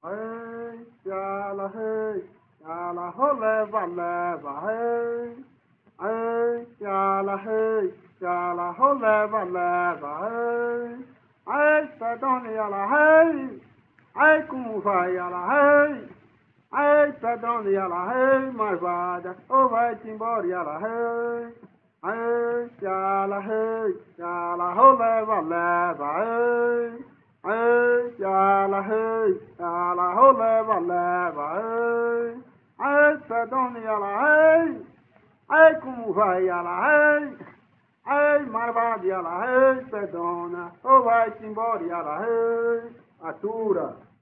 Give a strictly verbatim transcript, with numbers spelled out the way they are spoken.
Hey, yalla hey, yalla holla valla va hey. Hey, yalla hey, yalla holla valla va hey. Hey, perdão yalla hey. Hey, como vai yalla hey. Hey, perdão yalla hey, malvada, ou vai-te embora yalla hey. Hey, yalla hey, yalla holla valla va hey. Hey, yalla hey, yalla holla valla va hey. Hey, perdão yalla hey. Hey, como vai yalla hey. Hey, malvada yalla hey, perdona, ou vai-te embora yalla hey. Atura.